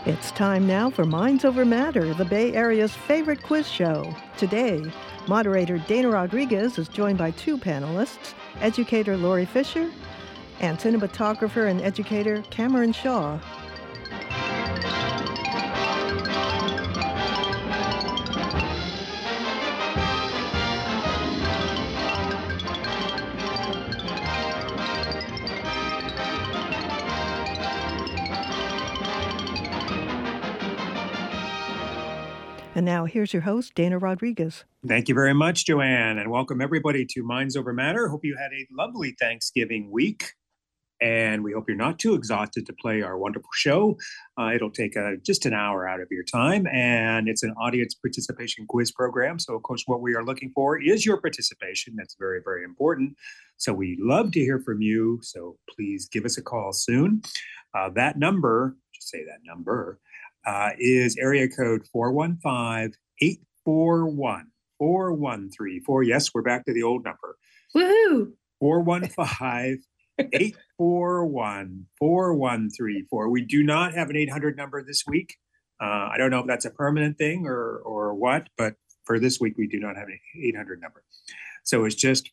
It's time now for Minds Over Matter, the Bay Area's favorite quiz show. Today, moderator Dana Rodriguez is joined by two panelists, educator Lori Fisher and cinematographer and educator Cameron Shaw. And now here's your host, Dana Rodriguez. Thank you very much, Joanne, and welcome everybody to Minds Over Matter. Hope you had a lovely Thanksgiving week, and we hope you're not too exhausted to play our wonderful show. It'll take just an hour out of your time, and it's an audience participation quiz program. So, of course, what we are looking for is your participation. That's very, very important. So we'd love to hear from you, so please give us a call soon. That number, just say that number, is area code 415-841-4134. Yes, we're back to the old number. Woohoo! 415-841-4134. We do not have an 800 number this week. I don't know if that's a permanent thing or what, but for this week, we do not have an 800 number. So it's just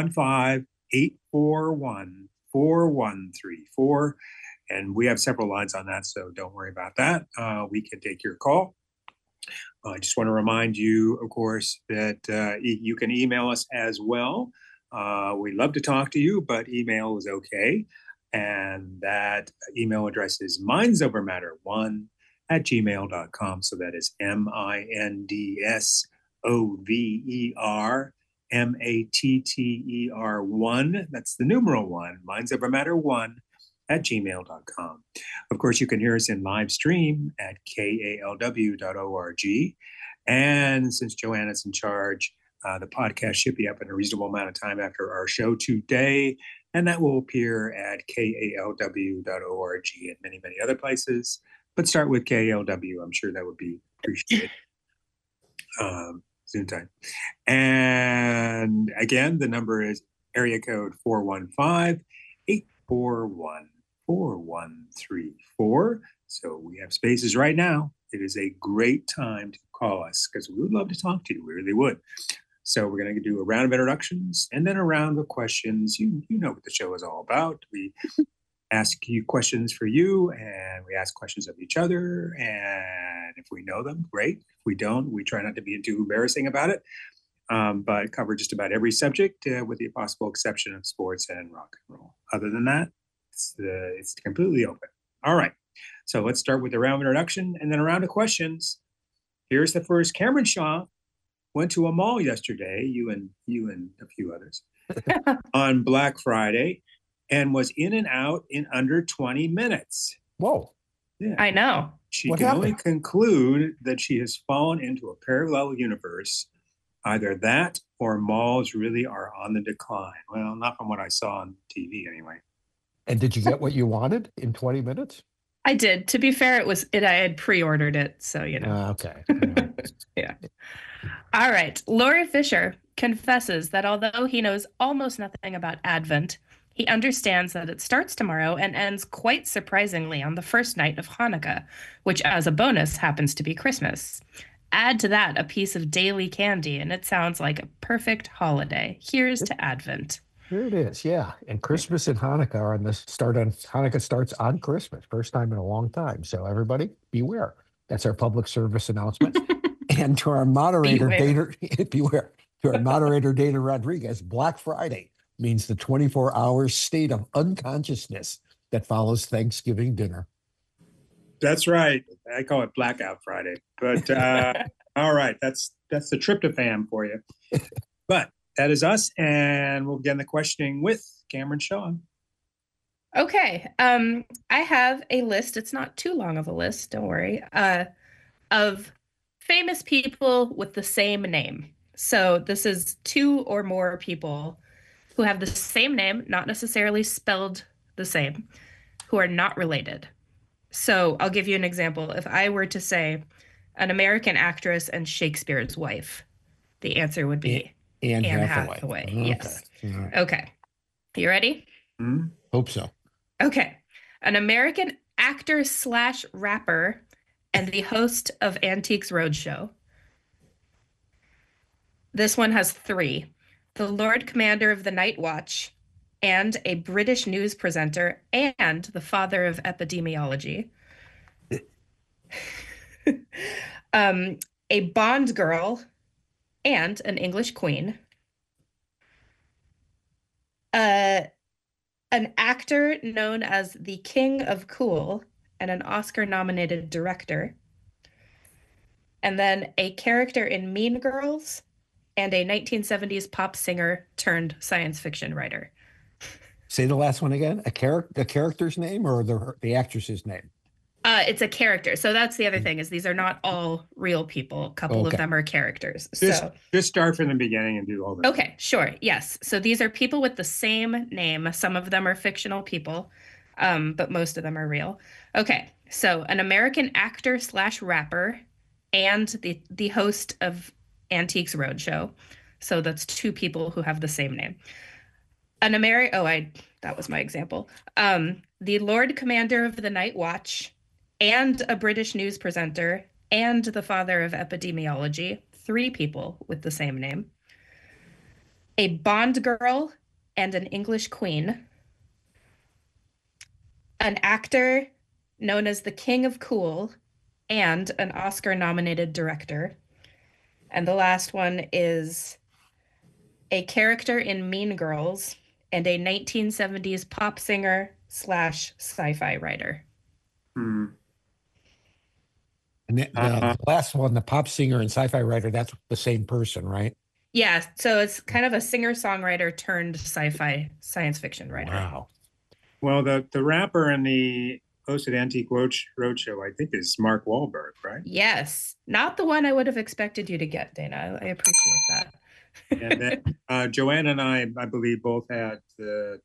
415-841-4134. And we have several lines on that, so don't worry about that. We can take your call. I just want to remind you, of course, that you can email us as well. We'd love to talk to you, but email is okay. And that email address is mindsovermatter1@gmail.com. So that is MINDSOVERMATTER1. That's the numeral 1, mindsovermatter1@gmail.com. Of course, you can hear us in live stream at kalw.org. And since Joanna's in charge, the podcast should be up in a reasonable amount of time after our show today. And that will appear at kalw.org and many, many other places. But start with KALW. I'm sure that would be appreciated. Soon time. And again, the number is area code 415-841-4134. So we have spaces right now. It is a great time to call us because we would love to talk to you. We really would. So we're going to do a round of introductions and then a round of questions. You know what the show is all about. We ask you questions for you, and we ask questions of each other. And if we know them, great. If we don't, we try not to be too embarrassing about it. But cover just about every subject with the possible exception of sports and rock and roll. Other than that, it's completely open. All right. So let's start with a round of introduction and then a round of questions. Here's the first. Cameron Shaw went to a mall yesterday, you and a few others, on Black Friday, and was in and out in under 20 minutes. Whoa. Yeah. I know. She can only conclude that she has fallen into a parallel universe. Either that or malls really are on the decline. Well, not from what I saw on TV anyway. And did you get what you wanted in 20 minutes? I did. To be fair, I had pre-ordered it, so you know. Okay. Yeah. All right. Lori Fisher confesses that although he knows almost nothing about Advent, he understands that it starts tomorrow and ends quite surprisingly on the first night of Hanukkah, which as a bonus happens to be Christmas. Add to that a piece of daily candy, and it sounds like a perfect holiday. Here's to Advent. Here it is, yeah. And Christmas and Hanukkah are on the start on Hanukkah starts on Christmas, first time in a long time. So everybody, beware. That's our public service announcement. And to our moderator, beware. To our moderator, Dana Rodriguez, Black Friday means the 24-hour state of unconsciousness that follows Thanksgiving dinner. That's right. I call it Blackout Friday. But all right, that's the tryptophan for you. But that is us, and we'll begin the questioning with Cameron Shaw. Okay. I have a list. It's not too long of a list, don't worry, of famous people with the same name. So this is two or more people who have the same name, not necessarily spelled the same, who are not related. So I'll give you an example. If I were to say an American actress and Shakespeare's wife, the answer would be Anne Hathaway. Okay. Yes. Right. Okay. You ready? Hope so. Okay. An American actor / rapper and the host of Antiques Roadshow. This one has 3. The Lord Commander of the Night Watch, and a British news presenter, and the father of epidemiology. A Bond girl, and an English queen. An actor known as the King of Cool, and an Oscar-nominated director. And then a character in Mean Girls, and a 1970s pop singer turned science fiction writer. Say the last one again. The character's name or the actress's name? It's a character. So that's the other thing, is these are not all real people. A couple of them are characters. Just start from the beginning and do all that. Okay, sure. Yes. So these are people with the same name. Some of them are fictional people, but most of them are real. Okay. So an American actor / rapper, and the host of Antiques Roadshow. So that's 2 people who have the same name. That was my example. The Lord Commander of the Night Watch, and a British news presenter, and the father of epidemiology. 3 people with the same name. A Bond girl, and an English queen. An actor known as the King of Cool, and an Oscar-nominated director. And the last one is a character in Mean Girls, and a 1970s pop singer / sci-fi writer. Hmm. And the last one, the pop singer and sci-fi writer, that's the same person, right? Yeah, so it's kind of a singer-songwriter turned sci-fi science fiction writer. Wow. Well, the rapper and the host of Antique Roadshow, I think, is Mark Wahlberg, right? Yes, not the one I would have expected you to get, Dana. I appreciate that. And then Joanne and I believe, both had the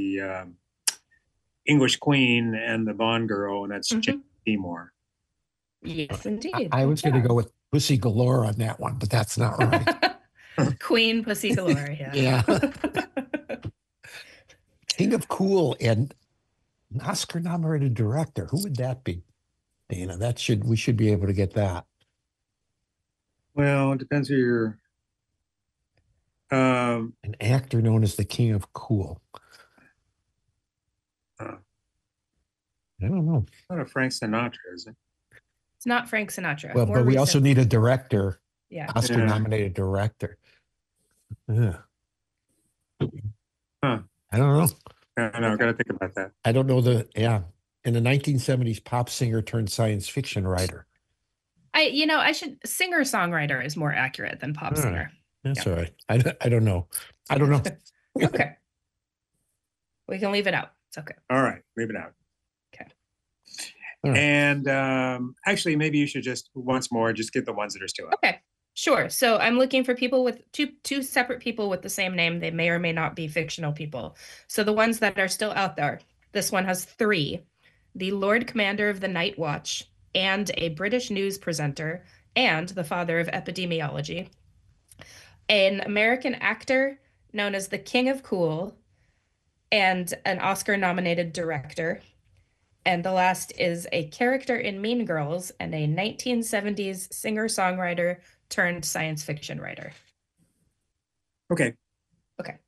English Queen and the Bond girl, and that's Jane Seymour. Yes, indeed. I was going to go with Pussy Galore on that one, but that's not right. Queen Pussy Galore, yeah. Yeah. King of Cool and an Oscar-nominated director. Who would that be? Dana, we should be able to get that. Well, it depends who you're. An actor known as the King of Cool. I don't know. Not a Frank Sinatra, is it? It's not Frank Sinatra. Well, but we also need a director. Yeah. Oscar-nominated director. Yeah. Huh. I don't know. I know. Got to think about that. I don't know in the 1970s pop singer turned science fiction writer. Singer-songwriter is more accurate than pop singer. That's all right. I don't know. I don't know. Okay. We can leave it out. It's okay. All right. Leave it out. Okay. Right. And actually, maybe you should just once more just get the ones that are still out. Okay. Sure. So I'm looking for people with two separate people with the same name. They may or may not be fictional people. So the ones that are still out there, this one has 3. The Lord Commander of the Night Watch, and a British news presenter, and the father of epidemiology. An American actor known as the King of Cool, and an Oscar-nominated director. And the last is a character in Mean Girls and a 1970s singer-songwriter turned science fiction writer. Okay. Okay.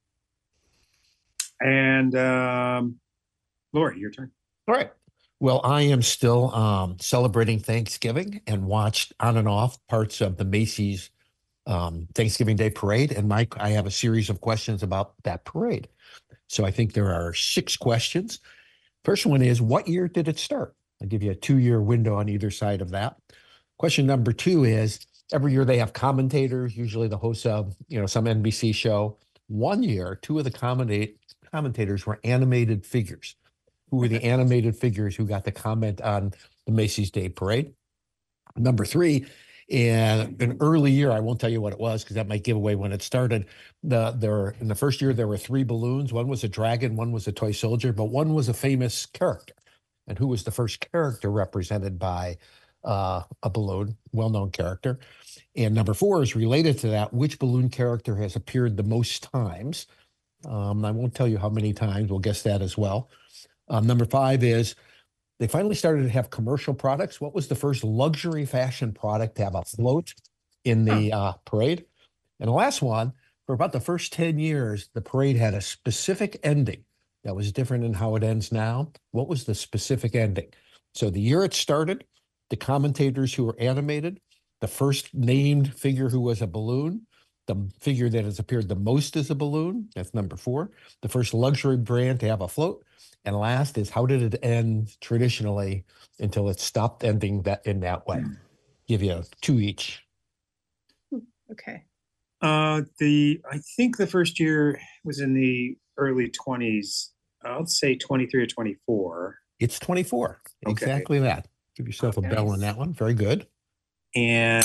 And Lori, your turn. All right. Well, I am still celebrating Thanksgiving and watched on and off parts of the Macy's Thanksgiving Day Parade. And Mike, I have a series of questions about that parade. So I think there are 6 questions. First one is, what year did it start? I'll give you a 2-year window on either side of that. Question number 2 is, every year they have commentators, usually the host of some NBC show. One year, 2 of the commentators were animated figures. Who were the animated figures who got the comment on the Macy's Day Parade? Number 3, in an early year, I won't tell you what it was because that might give away when it started. In the first year, there were 3 balloons. One was a dragon, one was a toy soldier, but one was a famous character. And who was the first character represented by a balloon, well-known character? And number 4 is related to that. Which balloon character has appeared the most times? I won't tell you how many times. We'll guess that as well. Number 5 is, They finally started to have commercial products. What was the first luxury fashion product to have a float in the parade? And the last one, for about the first 10 years, the parade had a specific ending that was different than how it ends now. What was the specific ending? So the year it started, the commentators who were animated, the first named figure who was a balloon, the figure that has appeared the most as a balloon, that's number 4, the first luxury brand to have a float, and last is how did it end traditionally until it stopped ending that in that way. Give you 2 each. Okay. I think the first year was in the early 20s. I'll say 23 or 24. It's 24. Okay. Exactly that. Give yourself a bell on Nice. that one. Very good. And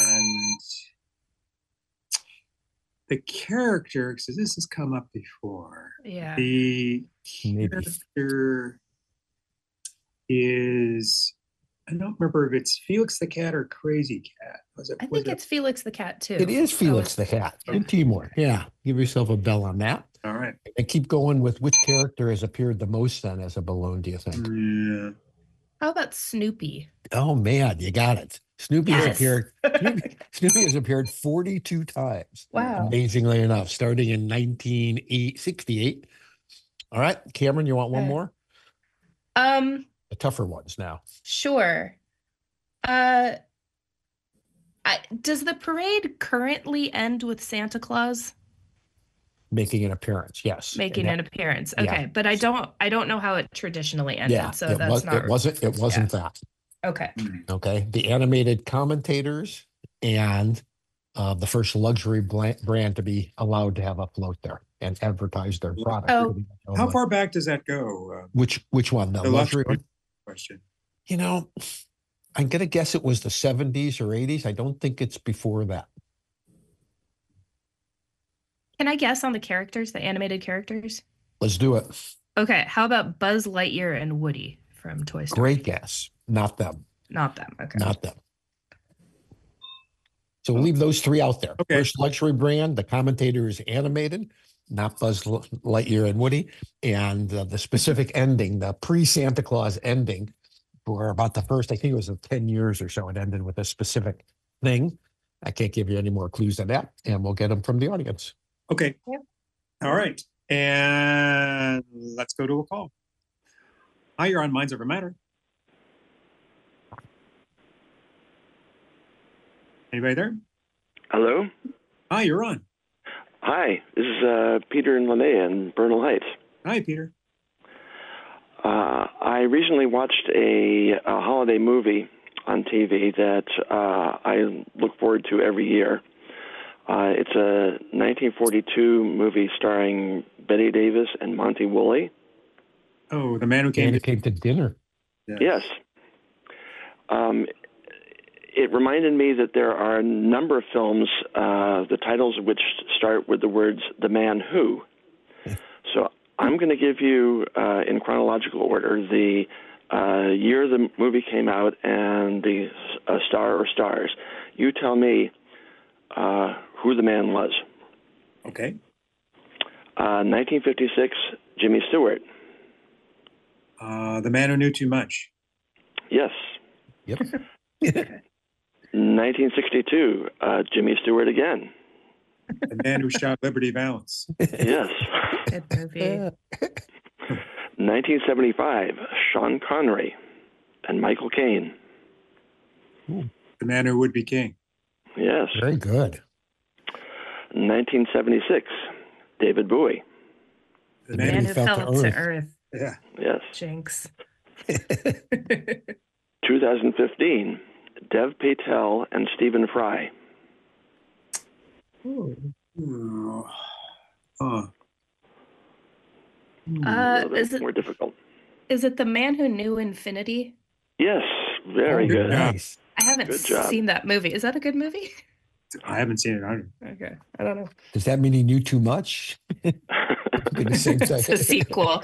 the character, because this has come up before, Yeah. the Maybe. character is, I don't remember if it's Felix the Cat or Crazy Cat. I think it's Felix the Cat too. It is Felix the Cat. yeah. Good teamwork. Yeah. Give yourself a bell on that. All right. And keep going with which character has appeared the most then as a balloon, do you think? Yeah. How about Snoopy? Oh man, you got it. Snoopy has Yes. appeared. Snoopy has appeared 42 times. Wow. Amazingly enough, starting in 1968. All right, Cameron, you want one Okay. more? The tougher ones now. Sure. Does the parade currently end with Santa Claus Making an appearance, yes. making And an appearance? yeah. Okay, but I don't know how it traditionally ended, yeah, so it that's was, not it wasn't that. okay. Okay, the animated commentators and the first luxury brand to be allowed to have a float there and advertise their product. Oh. How far back does that go? Which one? The The luxury luxury one? question. You know, I'm gonna guess it was the 70s or 80s. I don't think it's before that. Can I guess on the characters, the animated characters? Let's do it. Okay, how about Buzz Lightyear and Woody from Toy Story? Great guess. Not them. Not them. Okay. Not them. So we'll leave those 3 out there. Okay. First luxury brand, the commentator is animated, not Buzz Lightyear and Woody. And the specific ending, the pre-Santa Claus ending for about the first, I think it was 10 years or so, it ended with a specific thing. I can't give you any more clues than that, and we'll get them from the audience. Okay. Yep. All right. And let's go to a call. Hi, you're on Minds Over Matter. Anybody there? Hello. Hi, you're on. Hi. This is Peter and Linnea in Bernal Heights. Hi, Peter. I recently watched a holiday movie on TV that I look forward to every year. It's a 1942 movie starring Betty Davis and Monty Woolley. Oh, the man who came And to it came to dinner. Yes. It reminded me that there are a number of films, the titles of which start with the words "The Man Who." So I'm going to give you, in chronological order, the year the movie came out and the star or stars. You tell me who the man was. Okay. 1956, Jimmy Stewart. The man who knew too much. Yes. Yep. 1962, Jimmy Stewart again. The man who shot Liberty Valance. Yes. Good movie. 1975, Sean Connery and Michael Caine. The man who would be king. Yes. Very good. 1976, David Bowie. The Man man Man who, who fell to earth. yeah. Yes. Jinx. 2015, Dev Patel and Stephen Fry. Oh. A little Is bit it more difficult. is it The Man Who Knew Infinity? Yes. Very Oh, good. yeah. Nice. I haven't Good job. seen that movie. Is that a good movie? I haven't seen it either. Okay, I don't know. Does that mean he knew too much? Be the same It's a thing. sequel.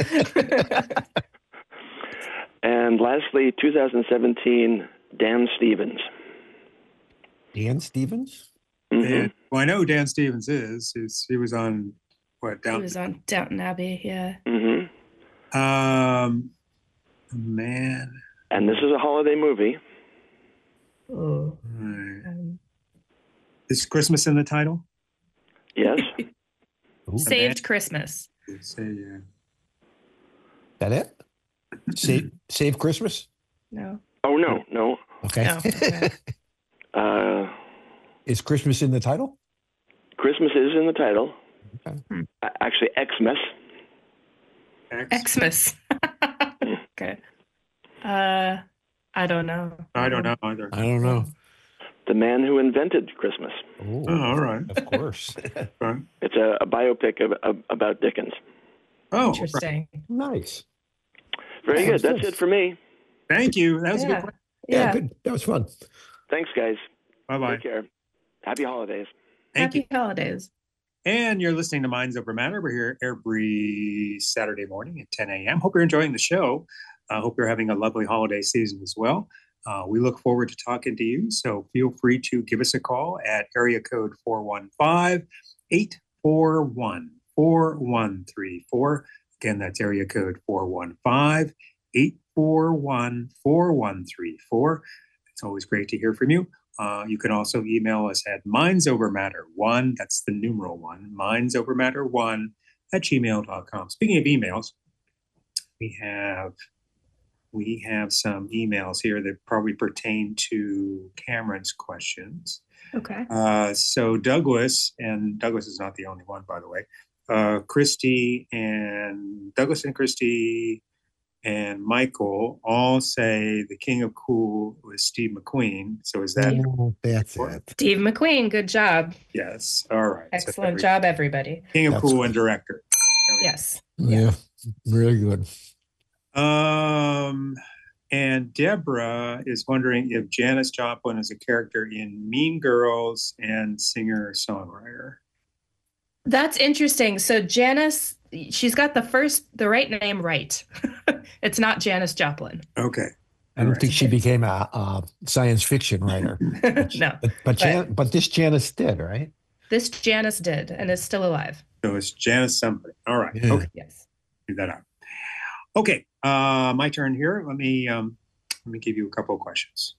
And lastly, 2017, Dan Stevens. Dan Stevens? Mhm. And, well, I know who Dan Stevens is. He was on what He down. was on Downton Abbey. Yeah. Mhm. Man. And this is a holiday movie. Oh. All right. Is Christmas in the title? Yes. Saved Christmas. Say yeah. That it? Save Christmas? No. Oh, no. Okay. No. Okay. Is Christmas in the title? Christmas is in the title. Okay. Actually, Xmas. Xmas. Okay. I don't know. I don't know either. I don't know. The Man Who Invented Christmas. Oh, all right. Of course. Right. It's a biopic about Dickens. Oh, Interesting. Nice. Very Yeah, good. That's it for me. thank you. That was a good Yeah. question. Yeah, good. That was fun. Thanks, guys. Bye-bye. Take care. Happy holidays. Thank you. Happy holidays. And you're listening to Minds Over Matter. We're here every Saturday morning at 10 a.m. Hope you're enjoying the show. Hope you're having a lovely holiday season as well. We look forward to talking to you. So feel free to give us a call at area code 415-841-4134. Again, that's area code 415-841-4134. It's always great to hear from you. You can also email us at mindsovermatter1, that's the numeral 1, mindsovermatter1 @gmail.com. Speaking of emails, we have some emails here that probably pertain to Cameron's questions. Okay. So Douglas is not the only one, by the way. Douglas and Christy and Michael all say the King of Cool was Steve McQueen. So is that? That's it. Steve McQueen, good job. Yes. All right. Excellent job, everybody. King of That's Cool good. and director. Yes. Yeah, really good. And Deborah is wondering if Janis Joplin is a character in Mean Girls and singer-songwriter. That's interesting. So Janice, she's got the right name right. It's not Janis Joplin. Okay. I don't think she became a science fiction writer. No. But this Janice did, right? This Janice did and is still alive. So it's Janis somebody. All right. Yeah. Okay. Yes. Figure that out. Okay. My turn here. Let me give you a couple of questions.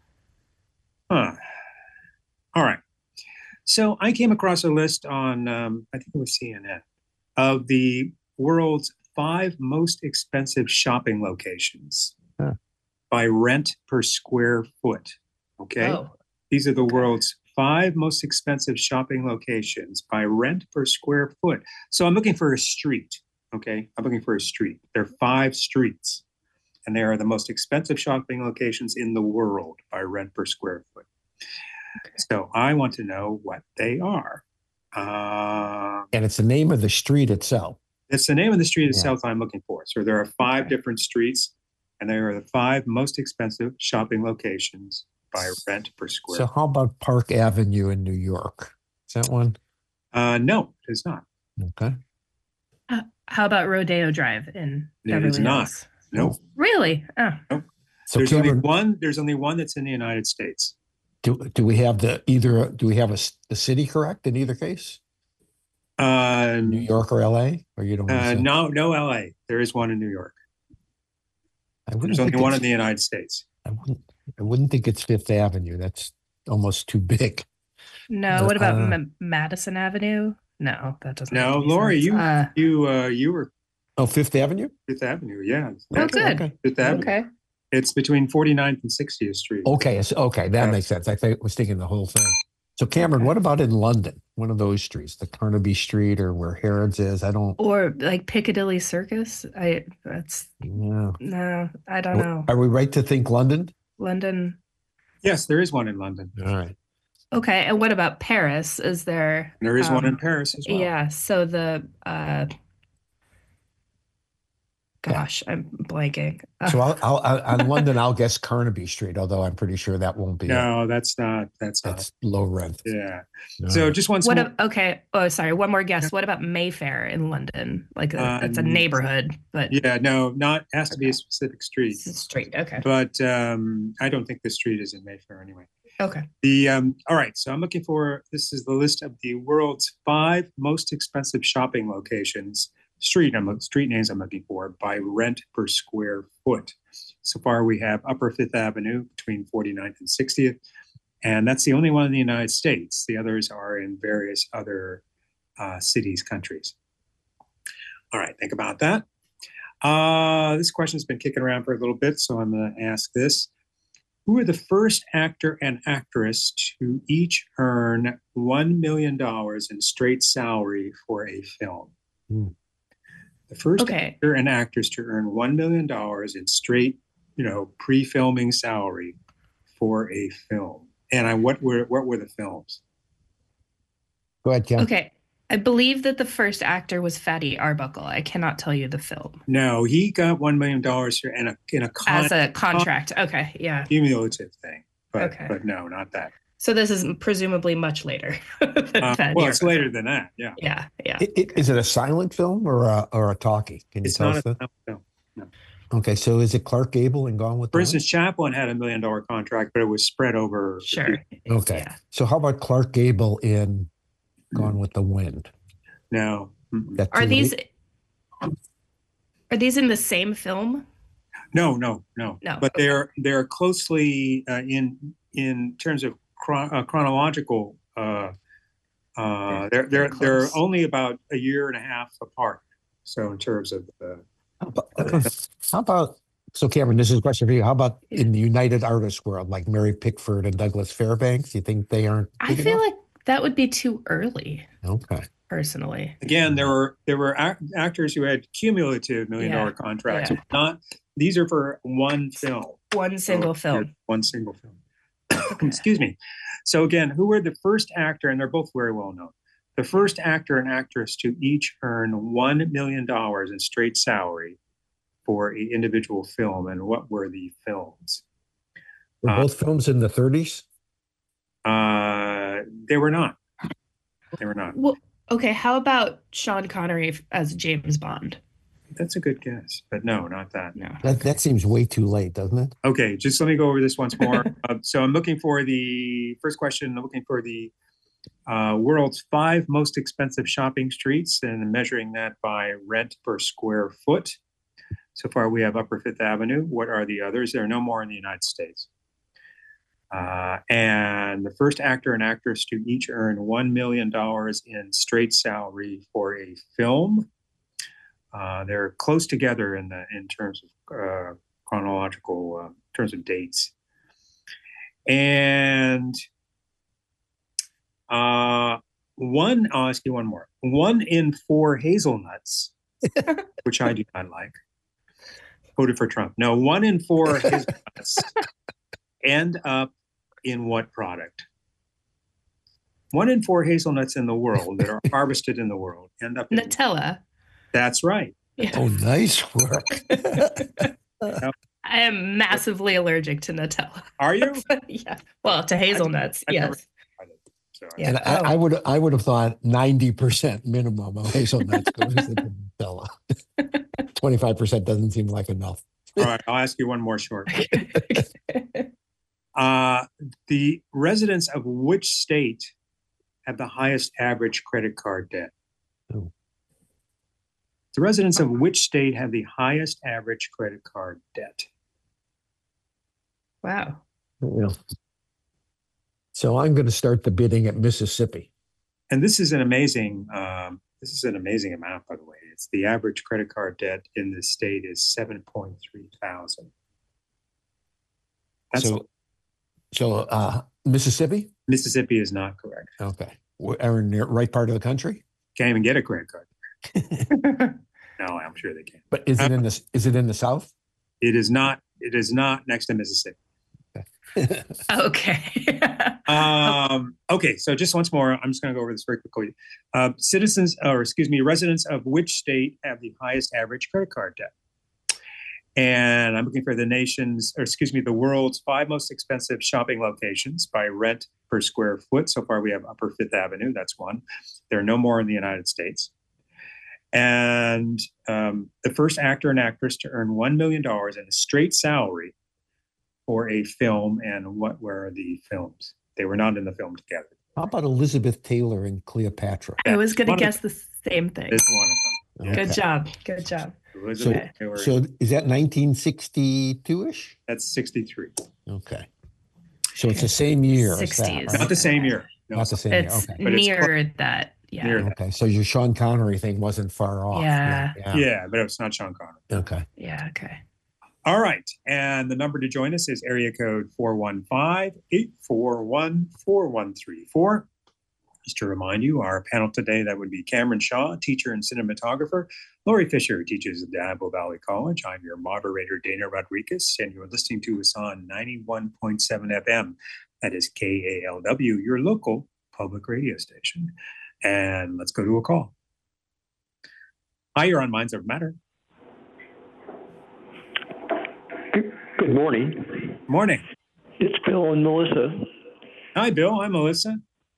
All right. So I came across a list on, I think it was CNN, of the world's 5 most expensive shopping locations by rent per square foot. Okay. Oh. These are the world's 5 most expensive shopping locations by rent per square foot. So I'm looking for a street. Okay. I'm looking for a street. There are 5 streets, and they are the most expensive shopping locations in the world by rent per square foot. Okay. So I want to know what they are. And it's the name of the street itself. It's the name of the street itself I'm looking for. So there are 5 different streets, and they are the 5 most expensive shopping locations by rent per square. So how about Park Avenue in New York? Is that one? No, it is not. Okay. How about Rodeo Drive in Beverly It is not. Hills? No. Really? Oh. Nope. So There's Cameron, only one that's in the United States. do we have the city correct in either case? New York or LA? Or you don't want to say? No, LA. There is one in New York. There's only one in the United States. I wouldn't think it's Fifth Avenue. That's almost too big. No. What about Madison Avenue? No, that doesn't. No, make Lori, sense. you were Fifth Avenue? Fifth Avenue. Yeah. Oh, good. Okay. Fifth Avenue. Okay. It's between 49th and 60th Street. Okay. That makes sense. I was thinking the whole thing. So Cameron, what about in London? One of those streets, the Carnaby Street or where Harrods is? Or like Piccadilly Circus. Yeah. No, I don't know. Are we right to think London? London. Yes, there is one in London. All right. Okay, and what about Paris? Is there? There is one in Paris as well. Yeah. So the gosh, I'm blanking. So I'll on London, I'll guess Carnaby Street, although I'm pretty sure that won't be. No, that's not. That's low rent. Yeah. No. So just one. Okay. Oh, sorry. One more guess. What about Mayfair in London? Like it's a neighborhood, but yeah, no, not has to be a specific street. It's a street. Okay. But I don't think the street is in Mayfair anyway. Okay. All right. So I'm looking for. This is the list of the world's 5 most expensive shopping locations. Street names I'm looking for by rent per square foot. So far, we have Upper Fifth Avenue between 49th and 60th, and that's the only one in the United States. The others are in various other cities, countries. All right, think about that. This question's been kicking around for a little bit, so I'm going to ask this. Who are the first actor and actress to each earn $1 million in straight salary for a film? The first actor and actress to earn $1 million in straight, pre-filming salary for a film. And what were the films? Go ahead, Kim. Okay. I believe that the first actor was Fatty Arbuckle. I cannot tell you the film. No, he got $1 million as a contract. Okay, yeah. Cumulative thing. But no, not that. So this is presumably much later. It's later than that. Yeah. Yeah. Is it a silent film or a talkie? Can you tell us that? Film. No. Okay, so is it Clark Gable in Gone with the For Wind? instance, Chaplin had $1 million contract, but it was spread over. Sure. Okay. Yeah. So how about Clark Gable in Gone with the Wind? No. Are these in the same film? No. But okay. they're closely in terms of chronological. They're only about a year and a half apart. So in terms of how about so Cameron, this is a question for you. How about in the United Artists world, like Mary Pickford and Douglas Fairbanks? You think they aren't? I feel like that would be too early. Okay. Personally, again, there were actors who had cumulative $1 million contracts. Yeah. These are for one film. One single film. One single film. Okay. Excuse me. So again, who were the first actor, and they're both very well known, the first actor and actress to each earn $1 million in straight salary for an individual film, and what were the films? Were both films in the 30s? They were not. They were not. Well, okay, how about Sean Connery as James Bond? That's a good guess, but no, not that. No. That seems way too late, doesn't it? Okay, just let me go over this once more. So I'm looking for the first question. I'm looking for the world's 5 most expensive shopping streets and measuring that by rent per square foot. So far, we have Upper Fifth Avenue. What are the others? There are no more in the United States. And the first actor and actress to each earn $1 million in straight salary for a film. They're close together in terms of chronological terms of dates. And I'll ask you one more. 1 in 4 hazelnuts, which I do not like, voted for Trump. No, 1 in 4 hazelnuts end up in what product? 1 in 4 hazelnuts in the world that are harvested in the world end up in Nutella. That's right. Yeah. Oh, nice work. I am massively allergic to Nutella. Are you? Yeah. Well, to hazelnuts, yes. And I would have thought 90% minimum of hazelnuts goes into Nutella. 25% doesn't seem like enough. All right, I'll ask you one more short. The residents of which state have the highest average credit card debt? Oh. The residents of which state have the highest average credit card debt? Wow. Yeah. So I'm going to start the bidding at Mississippi. And this is an amazing amount, by the way. It's the average credit card debt in the state is $7.3 thousand. So Mississippi? Mississippi is not correct. Okay. We're in the right part of the country? Can't even get a credit card. No, I'm sure they can. But is it in the South? It is not. It is not next to Mississippi. Okay. Okay. So just once more, I'm just going to go over this very quickly. Residents of which state have the highest average credit card debt? And I'm looking for the world's 5 most expensive shopping locations by rent per square foot. So far, we have Upper Fifth Avenue. That's one. There are no more in the United States. And the first actor and actress to earn $1 million in a straight salary for a film. And what were the films? They were not in the film together. How about Elizabeth Taylor and Cleopatra? I was going to guess the same thing. It's one of them. Yeah. Good job. Good job. Elizabeth, Taylor, So is that 1962-ish? that's 63. Okay. So it's the same year as that, 60s. right? Not the same Okay. year. No, Not the same year. It's Okay. But it's near that. Yeah. Near that. Okay. So your Sean Connery thing wasn't far off. Yeah. Yeah, but it's not Sean Connery. Okay. Yeah. Okay. All right. And the number to join us is area code 415-841-4134. Just to remind you, our panel today, that would be Cameron Shaw, teacher and cinematographer. Lori Fisher teaches at Diablo Valley College. I'm your moderator, Dana Rodriguez, and you're listening to us on 91.7 FM. That is KALW, your local public radio station. And let's go to a call. Hi, you're on Minds Over Matter. Good morning. Morning. It's Bill and Melissa. Hi, Bill. I'm Melissa.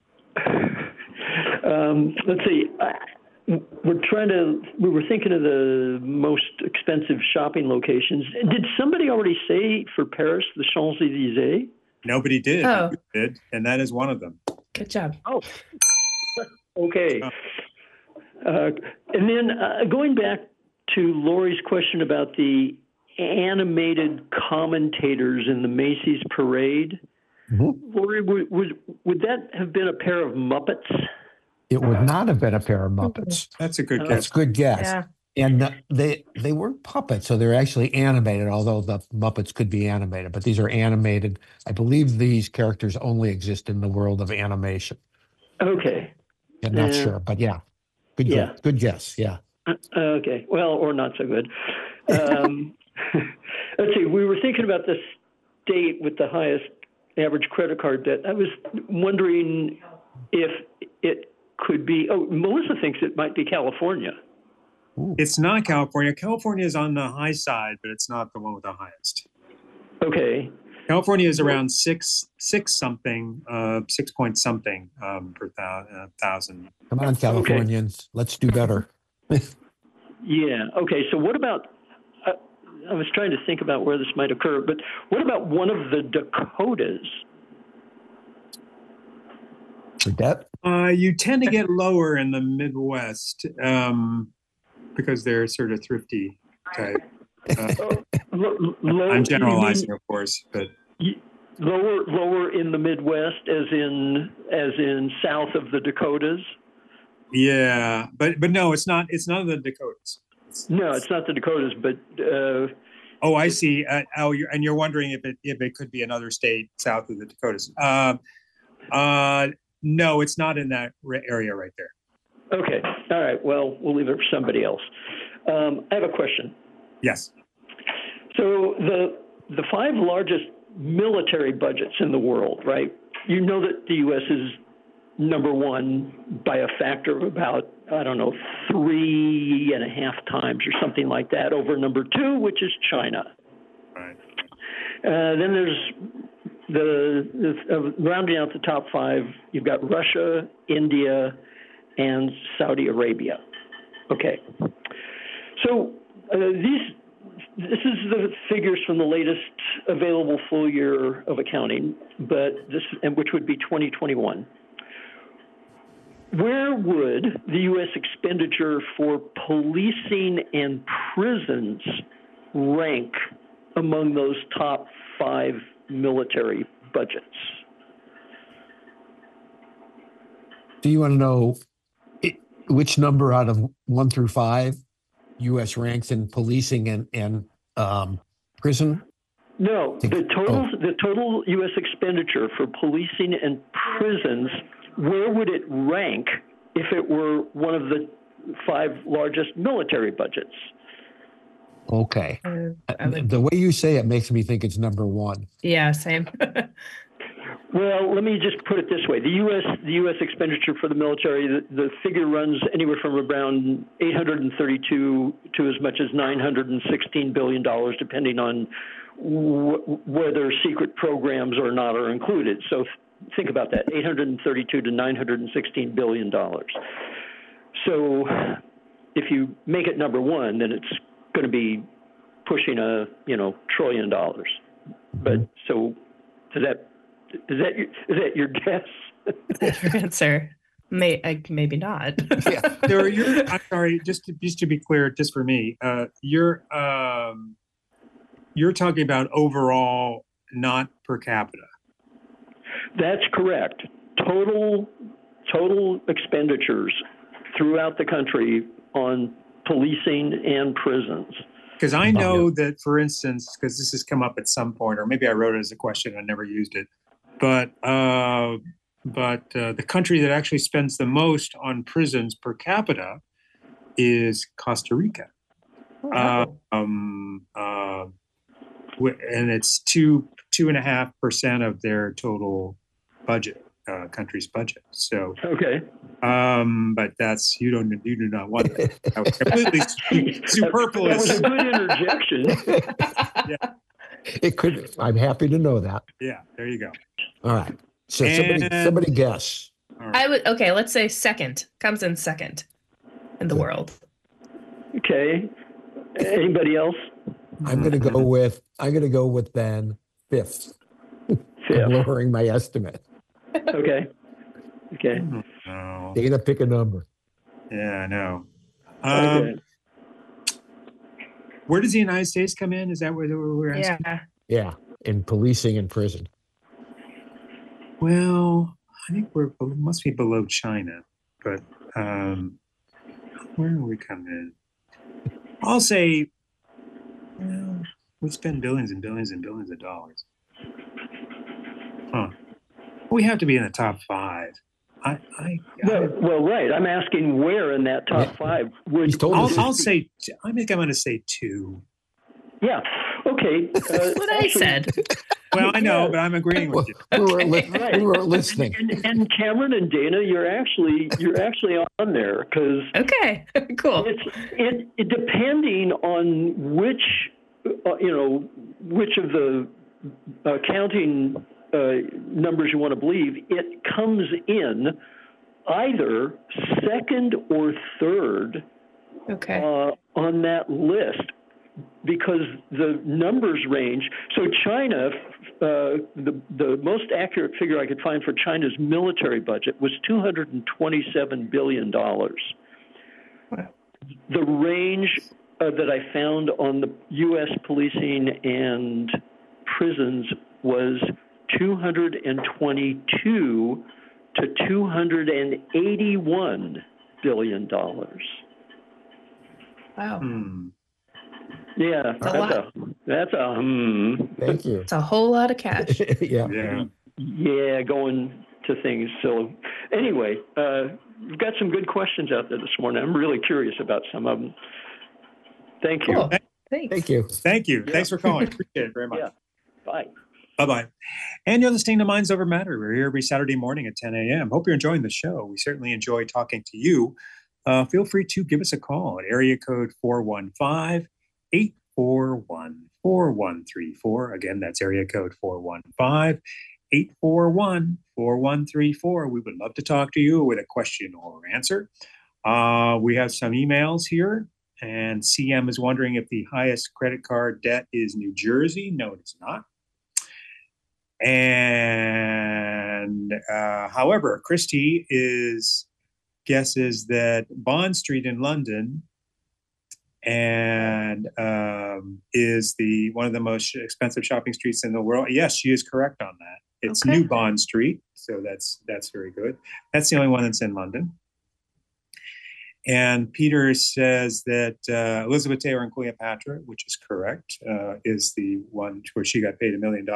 Let's see. We were thinking of the most expensive shopping locations. Did somebody already say for Paris, the Champs-Élysées? Nobody did. Oh. You did, and that is one of them. Good job. Oh, okay. And then going back to Lori's question about the animated commentators in the Macy's parade, Lori, would that have been a pair of Muppets? It would not have been a pair of Muppets. That's a good That's guess. a good guess. Yeah. And they weren't puppets, so they're actually animated, although the Muppets could be animated. But these are animated. I believe these characters only exist in the world of animation. Okay. I'm not sure, but yeah. Good Yeah. guess. Good guess. Yeah. Okay. Well, or not so good. Let's see. We were thinking about the state with the highest average credit card debt. I was wondering if it could be. Oh, Melissa thinks it might be California. Ooh. It's not California. California is on the high side, but it's not the one with the highest. Okay. California is around six point something per thousand. Come on, Californians. Let's do better. Yeah. Okay. So what about? I was trying to think about where this might occur, but what about one of the Dakotas? For debt? You tend to get lower in the Midwest because they're sort of thrifty type. I'm generalizing, of course, but lower in the Midwest, as in south of the Dakotas. Yeah, but no, it's not. It's none of the Dakotas. No, it's not the Dakotas, but. Oh, I see. You're wondering if it could be another state south of the Dakotas. No, it's not in that area right there. Okay. All right. Well, we'll leave it for somebody else. I have a question. Yes. So the 5 largest military budgets in the world, right? You know that the U.S. is number 1 by a factor of about, 3.5 times or something like that over number 2, which is China. Right. Then there's rounding out the top 5, you've got Russia, India, and Saudi Arabia. Okay. So this is the figures from the latest available full year of accounting, which would be 2021. Where would the U.S. expenditure for policing and prisons rank among those top 5 military budgets? Do you want to know which number out of 1 through 5 U.S. ranks in policing and prison? No, the total U.S. expenditure for policing and prisons, where would it rank if it were one of the 5 largest military budgets? Okay. The way you say it makes me think it's number 1. Yeah, same. Well, let me just put it this way: the U.S. expenditure for the military, the figure runs anywhere from around 832 to as much as $916 billion, depending on whether secret programs or not are included. So think about that: 832 to $916 billion. So if you make it number 1, then it's going to be pushing $1 trillion. But so is that your guess? Your answer. Maybe not. Yeah. So I'm sorry, just to be clear, just for me, you're talking about overall, not per capita. That's correct. Total expenditures throughout the country on policing and prisons. Because I know that, for instance, because this has come up at some point, or maybe I wrote it as a question, I never used it, but the country that actually spends the most on prisons per capita is Costa Rica. Oh, And it's 2.5% of their total budget, country's budget. So, Okay. but that's you do not want that. That was completely superfluous. That was a good interjection. It could. I'm happy to know that. Yeah, there you go. All right. So And- somebody guess. All right. Okay, let's say second. Comes in second in the world. Okay. Anybody else? I'm going to go with then fifth. I'm Fifth. lowering my estimate. Okay. Okay. No. Dana, pick a number. Yeah, I know. Okay. Where does the United States come in? Is that where we're asking? Yeah. Yeah, in policing and prison. Well, I think must be below China, but where do we come in? I'll say, well, we spend billions and billions and billions of dollars. Huh. We have to be in the top 5. Well, right. I'm asking where in that top 5 would. He's told us. I'll say. I think I'm going to say 2. Yeah. Okay. That's what I said. Well, I know, but I'm agreeing with you. We Right. weren't listening. And Cameron and Dana, you're actually on there because Okay, cool. it depending on which which of the counting numbers you want to believe, it comes in either second or third Okay. on that list because the numbers range. So China, the most accurate figure I could find for China's military budget was $227 billion. Wow. The range that I found on the U.S. policing and prisons was 222 to 281 billion dollars. Wow. Yeah, a lot. that's a Thank you. It's a whole lot of cash. Yeah. yeah, going to things. So anyway, we've got some good questions out there this morning. I'm really curious about some of them. Thank you. Cool. Thanks. Thank you. Thank you. Thanks for calling. Appreciate it very much. Yeah. Bye. Bye-bye. And you're listening to Minds Over Matter. We're here every Saturday morning at 10 a.m. Hope you're enjoying the show. We certainly enjoy talking to you. Feel free to give us a call at area code 415-841-4134. Again, that's area code 415-841-4134. We would love to talk to you with a question or answer. We have some emails here. And CM is wondering if the highest credit card debt is New Jersey. No, it is not. And however, Christy guesses that Bond Street in London and is one of the most expensive shopping streets in the world. Yes, she is correct on that. It's Okay. New Bond Street, so that's very good. That's the only one that's in London. And Peter says that Elizabeth Taylor and Cleopatra, which is correct, is the one where she got paid $1 million.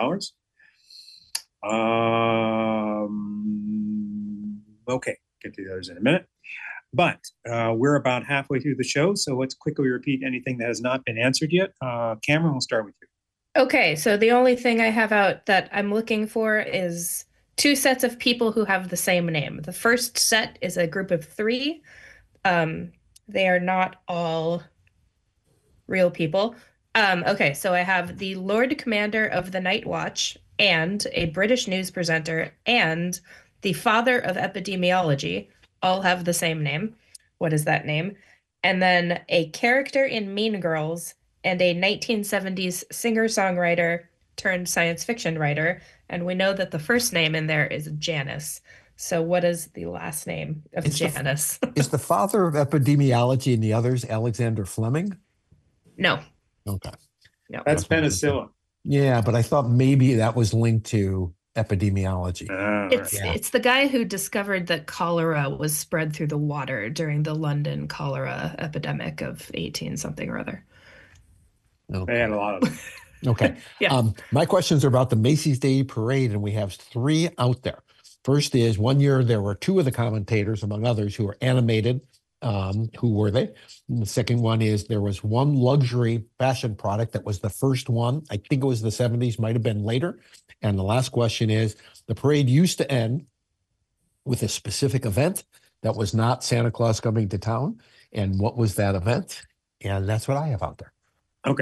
Okay, get to the others in a minute. But we're about halfway through the show, so let's quickly repeat anything that has not been answered yet. Cameron, we'll start with you. Okay, so the only thing I have out that I'm looking for is 2 sets of people who have the same name. The first set is a group of 3. They are not all real people. Okay, so I have the Lord Commander of the Night Watch and a British news presenter and the father of epidemiology all have the same name. What is that name? And then a character in Mean Girls and a 1970s singer-songwriter turned science fiction writer. And we know that the first name in there is Janice. So what is the last name of Janus? Is the father of epidemiology and the others Alexander Fleming? No. Okay. No. That's penicillin. Yeah, but I thought maybe that was linked to epidemiology. It's the guy who discovered that cholera was spread through the water during the London cholera epidemic of 18 something or other. Okay. They had a lot of them. Okay. Yeah. My questions are about the Macy's Day Parade, and we have 3 out there. First is, one year there were 2 of the commentators, among others, who were animated. Who were they? And the second one is, there was one luxury fashion product that was the first one. I think it was the 70s, might have been later. And the last question is, the parade used to end with a specific event that was not Santa Claus coming to town. And what was that event? And that's what I have out there. Okay.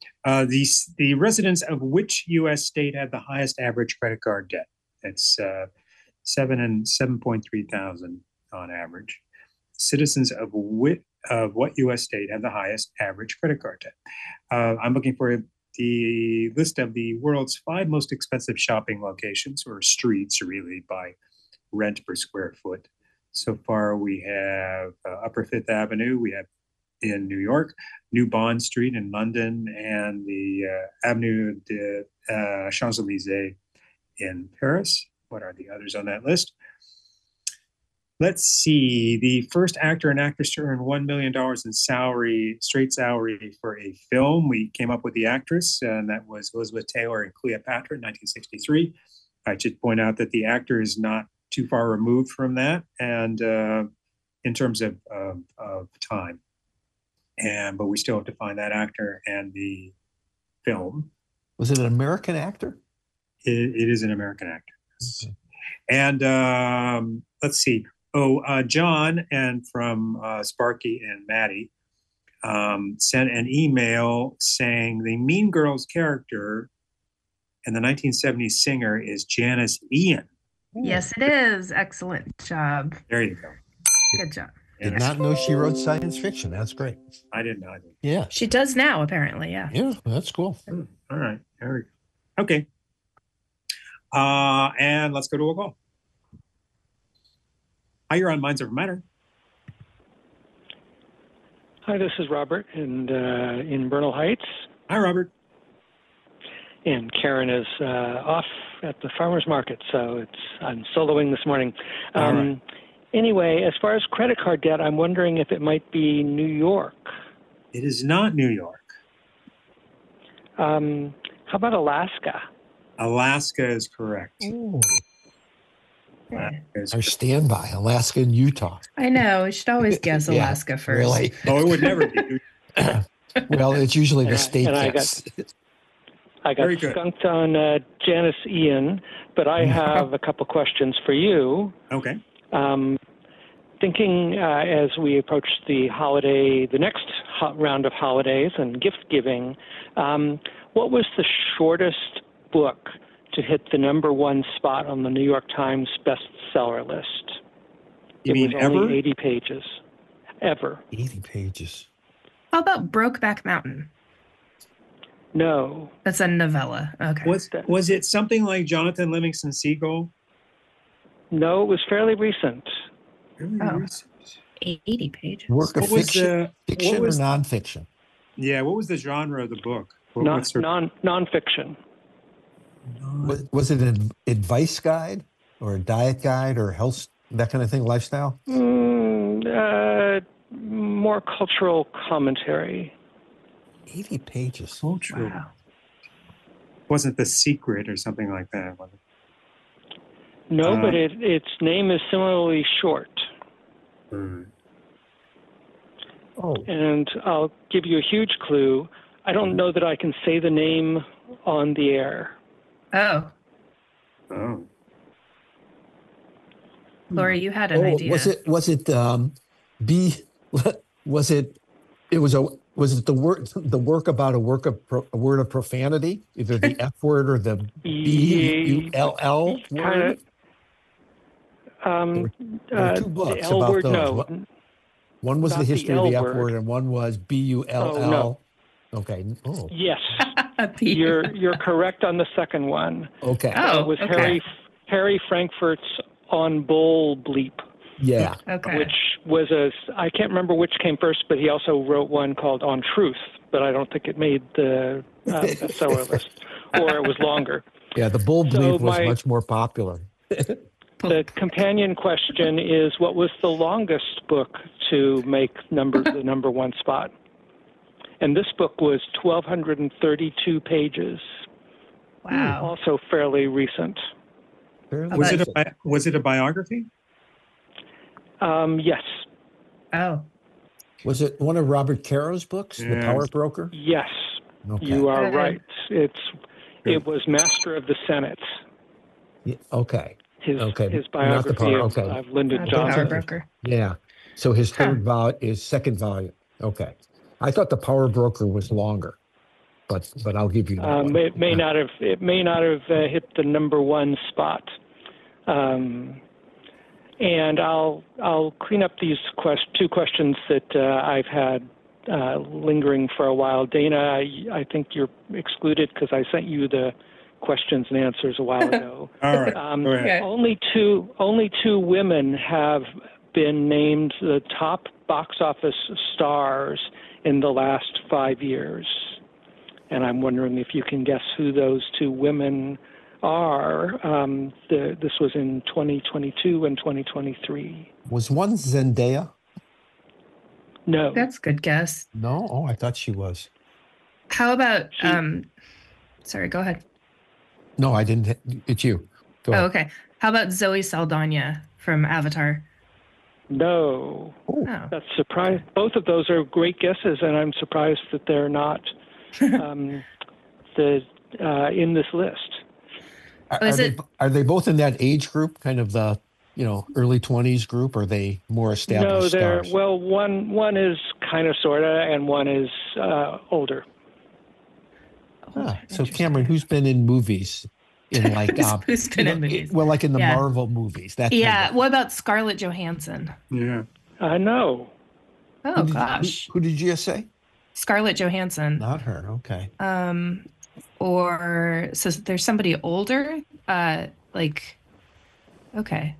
The residents of which U.S. state have the highest average credit card debt? It's 7.3 thousand on average. Citizens of what U.S. state have the highest average credit card debt? I'm looking for the list of the world's 5 most expensive shopping locations, or streets, really, by rent per square foot. So far, we have Upper Fifth Avenue. We have in New York, New Bond Street in London, and the Avenue de Champs-Élysées in Paris. What are the others on that list? Let's see. The first actor and actress to earn $1 million in straight salary for a film. We came up with the actress, and that was Elizabeth Taylor in Cleopatra in 1963. I should point out that the actor is not too far removed from that, and in terms of time. But we still have to find that actor and the film. Was it an American actor? It is an American actor. Okay. And let's see. John and from Sparky and Maddie sent an email saying the Mean Girls character and the 1970s singer is Janis Ian. Yes, it is. Excellent job. There you go. Good job. Did not know she wrote science fiction. That's great. I didn't know. Yeah. She does now, apparently. Yeah. Yeah, that's cool. All right. There we go. Okay. And let's go to a call. Hi, you're on Minds Over Matter. Hi, this is Robert in Bernal Heights. Hi, Robert. And Karen is off at the farmer's market, so I'm soloing this morning. All right. Anyway, as far as credit card debt, I'm wondering if it might be New York. It is not New York. How about Alaska? Alaska is correct. Ooh. Alaska is Our correct. standby, Alaska and Utah. I know. We should always guess Yeah, Alaska first. Really? Oh, it would never be. Well, it's usually the And state I guess. I got Very good. skunked on Janis Ian, but I have a couple questions for you. Okay. Thinking as we approach the next round of holidays and gift giving, what was the shortest book to hit the #1 spot on the New York Times bestseller list? You mean was ever? only 80 pages. Ever. 80 pages. How about Brokeback Mountain? No. That's a novella. Okay. Was it something like Jonathan Livingston Seagull? No, it was fairly recent. Really Oh. recent. 80 pages. Work of What was fiction, fiction what was- or nonfiction? Yeah, what was the genre of the book? What Not sort of- nonfiction. Was it an advice guide or a diet guide or health, that kind of thing, lifestyle? More cultural commentary. 80 pages. Cultural. Wow. Wasn't The Secret or something like that, was it? No, but its name is similarly short. Oh, And I'll give you a huge clue. I don't know that I can say the name on the air. Oh, Oh. Lori, you had an idea. was it was it the work about a word of profanity, either the F word or the B-U-L-L Kind word? of. There were 2 books the L about word, those. no. One was Not the the history of the L F word. word, and one was B-U-L-L. Oh, no. Okay. Oh, Yes, you're correct on the second one. okay. Oh, It was okay. Harry Frankfurt's On Bull Bleep, Yeah. Okay. which was I can't remember which came first, but he also wrote one called On Truth, but I don't think it made the bestseller list, or it was longer. Yeah, the Bull So Bleep was my- much more popular. The companion question is, what was the longest book to make the number one spot? And this book was 1,232 pages, Wow. also fairly recent. Was it a biography? Yes. Oh. Was it one of Robert Caro's books, The Yeah. Power Broker? Yes, Okay. you are Okay. right. It was Master of the Senate. Yeah, okay. His Okay, his not the biography power- of, okay. of Lyndon Not the Power Johnson. Broker. Yeah. So his Huh. second volume. Okay. I thought The Power Broker was longer, but I'll give you that one. It may not have hit the number one spot. And I'll clean up these two questions that I've had lingering for a while. Dana, I think you're excluded because I sent you the questions and answers a while ago. All right. Go ahead. Okay. Only two women have been named the top box office stars in the last 5 years, and I'm wondering if you can guess who those two women are. This was in 2022 and 2023. Was one Zendaya? No, That's a good guess. No? Oh, I thought she was. How about sorry, go ahead. No, I didn't. It's you. Go Oh, ahead. okay. How about Zoe Saldana from Avatar? no. Oh. That's surprised. Both of those are great guesses, and I'm surprised that they're not in this list. Are they both in that age group, kind of the early 20s group, or are they more No, established they're stars? well. One is kind of sorta, and one is older. So Cameron, who's been in movies? In like Who's been in movies? Well, like in the Yeah. Marvel movies. That Yeah. kind of- What about Scarlett Johansson? Yeah. No. Oh Who did- gosh, Who did you just say? Scarlett Johansson. Not her. Okay. Or so there's somebody older. Like, okay.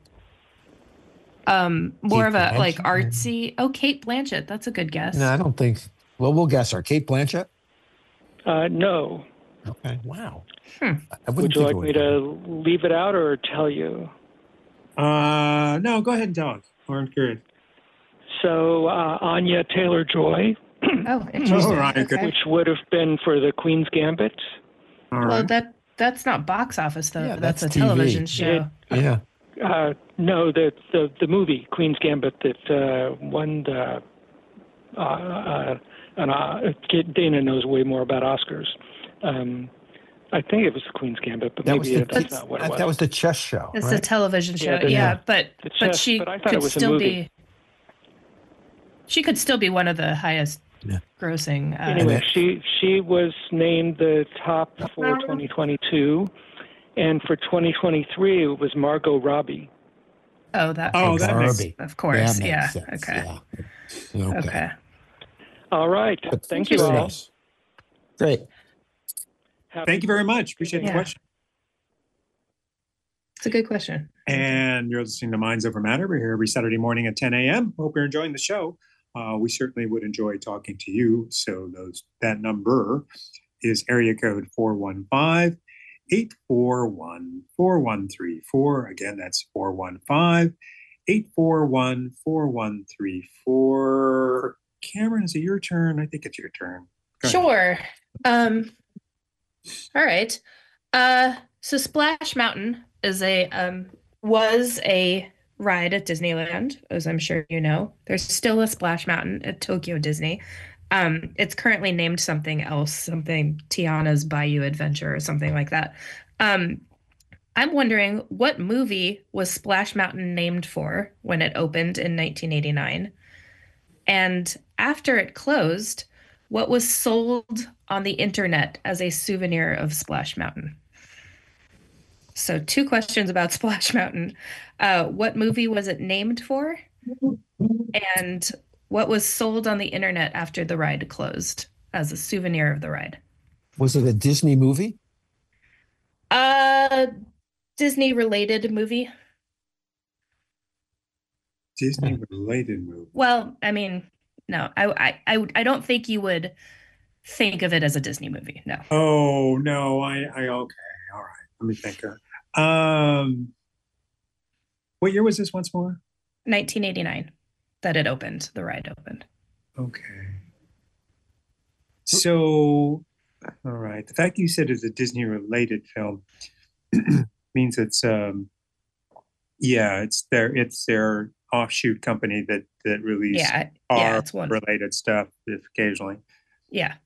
More of a like Blanchett? artsy. Oh, Kate Blanchett. That's a good guess. No, I don't think. Well, we'll guess her. Kate Blanchett. No. Okay. Wow. Hmm. I wouldn't Would you think like it me would to leave it out or tell you? No, go ahead and tell us. I'm curious. So Anya Taylor-Joy, Oh, interesting. All right, good. Okay. which would have been for the Queen's Gambit. All Well, right. that's not box office though. Yeah, that's a that's TV. television show. Yeah. No, the movie Queen's Gambit that won the. Dana knows way more about Oscars. I think it was the Queen's Gambit, but That was maybe the, that's not what it was. that was the chess show. It's right? a television show. Yeah, the- Yeah, but the chess, she but I thought could it was a still movie. be. She could still be one of the highest Yeah. grossing. Anyway, that- she was named the top for 2022, and for 2023 it was Margot Robbie. oh, that. Oh, makes that sense. makes- Barbie. Of course. That Yeah. makes sense, Okay. Yeah. Okay. All right, But thank you very all. nice. Great. Thank you very much. Appreciate the Yeah. question. It's a good question. And you're listening to Minds Over Matter. We're here every Saturday morning at 10 a.m. Hope you're enjoying the show. We certainly would enjoy talking to you. So that number is area code 415-841-4134. Again, that's 415-841-4134. Cameron, is it your turn? I think it's your turn. Go ahead. Sure. All right. So Splash Mountain is was a ride at Disneyland, as I'm sure you know. There's still a Splash Mountain at Tokyo Disney. It's currently named something else, something Tiana's Bayou Adventure or something like that. I'm wondering, what movie was Splash Mountain named for when it opened in 1989? And after it closed, what was sold on the internet as a souvenir of Splash Mountain? So 2 questions about Splash Mountain. What movie was it named for? And what was sold on the internet after the ride closed as a souvenir of the ride? Was it a Disney movie? Disney related movie. Disney related movie. Well, I mean, no, I don't think you would think of it as a Disney movie. No. Oh no, I okay, all right. Let me think. What year was this once more? 1989 that it opened, the ride opened. Okay. So, all right. The fact you said it's a Disney related film means it's it's their offshoot company that release it's one related stuff occasionally. Yeah.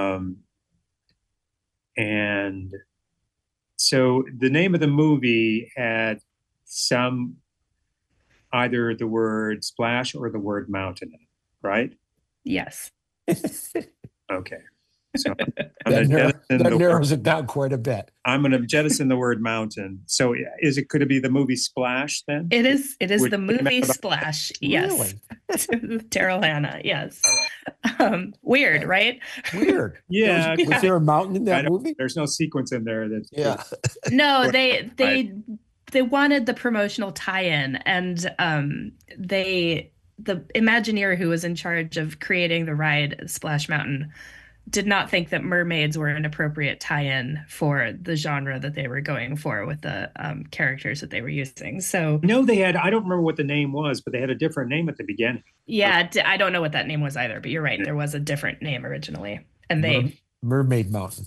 And so the name of the movie had either the word splash or the word mountain in it, right? Yes. Okay. So that narrows it down quite a bit. I'm going to jettison the word mountain. So could it be the movie Splash then? It is the movie Splash. Yes. Really? Daryl Hannah. Yes. Weird, right? Weird. Yeah. Was there a mountain in that movie? There's no sequence in there No, they wanted the promotional tie-in, and the Imagineer who was in charge of creating the ride Splash Mountain did not think that mermaids were an appropriate tie-in for the genre that they were going for with the characters that they were using. So no, they had, I don't remember what the name was, but they had a different name at the beginning. Yeah, I don't know what that name was either, but you're right. There was a different name originally. And Mermaid Mountain.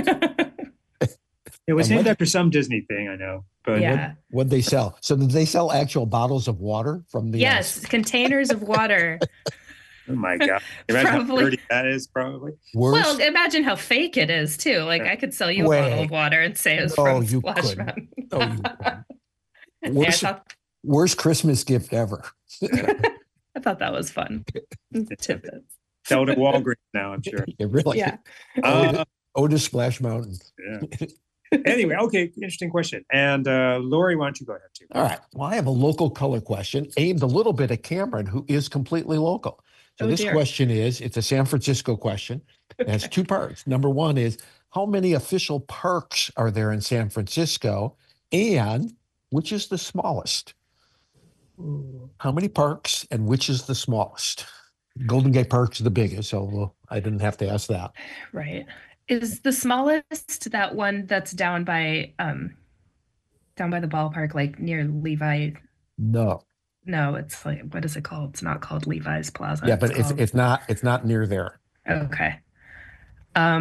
It was named after some Disney thing, I know. But yeah. What'd they sell? So did they sell actual bottles of water from the Yes, containers of water. Oh my God. Imagine how dirty that is, probably. Worse? Well, imagine how fake it is, too. Like, I could sell you a bottle of water and say it was from Splash Mountain. No, you couldn't. Worst Christmas gift ever. I thought that was fun. Tidbits. Sold at Walgreens now, I'm sure. It really. Yeah. Otis Splash Mountain. Yeah. Anyway, okay, interesting question. And Lori, why don't you go ahead too? All right. Well, I have a local color question aimed a little bit at Cameron, who is completely local. So this question it's a San Francisco question. It has two parts. Number one is, how many official parks are there in San Francisco? And which is the smallest? How many parks and which is the smallest? Golden Gate Park's the biggest, so I didn't have to ask that. Right. Is the smallest that one that's down by the ballpark, like near Levi? No, it's like, what is it called? It's not called Levi's Plaza. Yeah, but it's not near there. Okay. I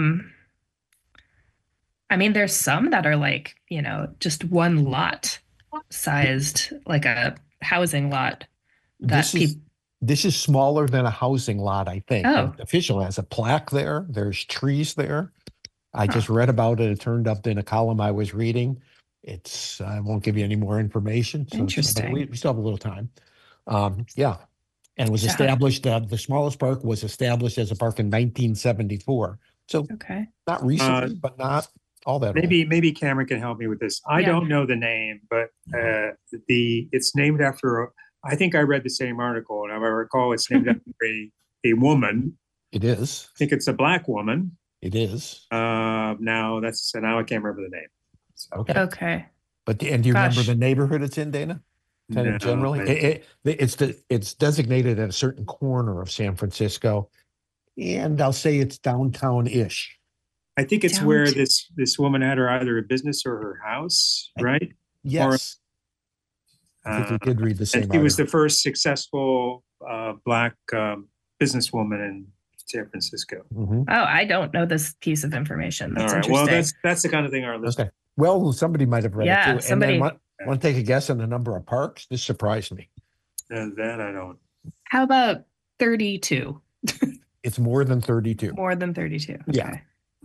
mean, there's some that are like, just one lot sized, like a housing lot. This is smaller than a housing lot, I think. Oh. The official has a plaque there. There's trees there. I just read about it. It turned up in a column I was reading. I won't give you any more information. So interesting. We still have a little time. Yeah. And it was established, the smallest park was established as a park in 1974. So not recently, but not all that old. Maybe Cameron can help me with this. I don't know the name, but it's named after I think I read the same article, and if I recall, it's named after a woman. It is. I think it's a Black woman. It is. Now I can't remember the name. So. Okay. But do you remember the neighborhood it's in, Dana? No, generally, it's designated at a certain corner of San Francisco, and I'll say it's downtown-ish. I think it's where this woman had either a business or her house, right? Yes. I think we did read the same. And she was the first successful Black businesswoman in San Francisco. Mm-hmm. Oh, I don't know this piece of information. That's interesting. Well, that's the kind of thing our listeners. Okay. Well, somebody might have read it too. Somebody. And then want to take a guess on the number of parks? This surprised me. That I don't. How about 32? It's more than 32. More than 32. Okay. Yeah.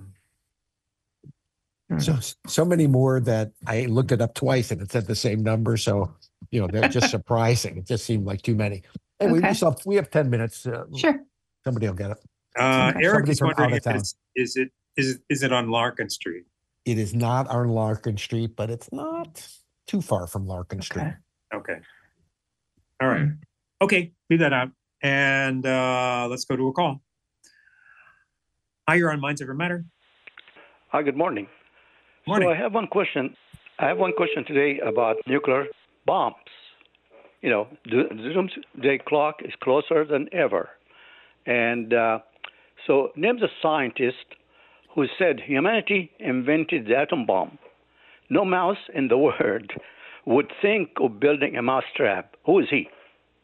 So many more that I looked it up twice and it said the same number. So, they're just surprising. It just seemed like too many. Anyway, we have 10 minutes. Sure. Somebody will get it. Eric is wondering is it on Larkin Street? It is not on Larkin Street, but it's not too far from Larkin Street. Okay. All right. Okay, leave that out. And let's go to a call. Hi, you're on Minds Over Matter. Hi, good morning. Morning. So I have one question. today about nuclear bombs. the doomsday clock is closer than ever. And so name the scientist who said humanity invented the atom bomb. No mouse in the world would think of building a mousetrap. Who is he?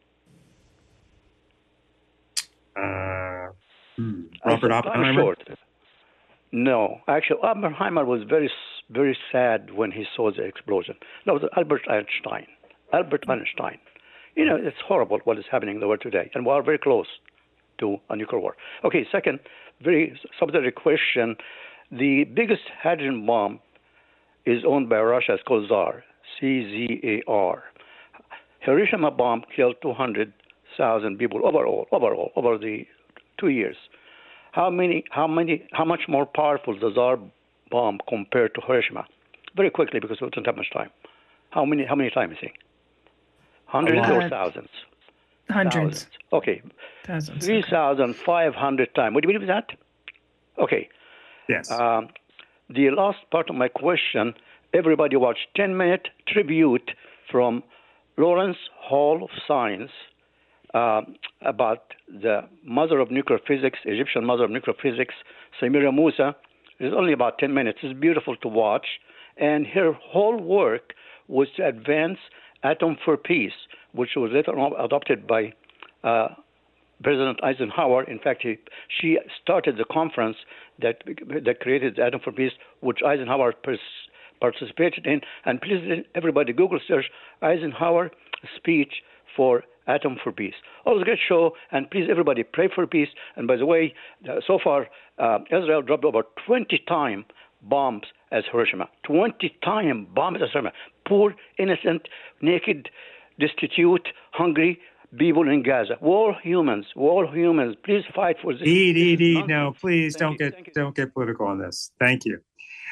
Robert Oppenheimer? Short. No, actually, Oppenheimer was very, very sad when he saw the explosion. No, it was Albert Einstein. Albert Einstein. It's horrible what is happening in the world today, and we are very close to a nuclear war. Okay, second, very subsidiary question. The biggest hydrogen bomb is owned by Russia. It's called ZAR, CZAR. Hiroshima bomb killed 200,000 people overall, over the 2 years. How much more powerful is the ZAR bomb compared to Hiroshima? Very quickly, because we don't have much time. How many times, you think? Hundreds or thousands? Hundreds. Thousands. Okay. Thousands. 3,500 times. Would you believe that? Okay. Yes. The last part of my question, everybody watched 10-minute tribute from Lawrence Hall of Science about the mother of nuclear physics, Egyptian mother of nuclear physics, Samira Musa. It's only about 10 minutes. It's beautiful to watch. And her whole work was to advance Atom for Peace, which was later on adopted by President Eisenhower. In fact, she started the conference that created Atom for Peace, which Eisenhower participated in. And please, everybody, Google search Eisenhower speech for Atom for Peace. Always a great show, and please, everybody, pray for peace. And by the way, so far, Israel dropped over 20 times bombs as Hiroshima. 20 times bombs as Hiroshima. Poor, innocent, naked, destitute, hungry people in Gaza. We're all humans. Please fight for this. Indeed. No, please don't get political on this. Thank you.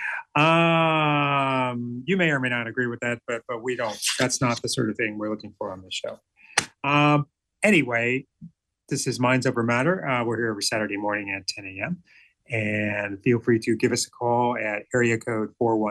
You may or may not agree with that, but we don't. That's not the sort of thing we're looking for on this show. Anyway, this is Minds Over Matter. We're here every Saturday morning at 10 a.m. And feel free to give us a call at area code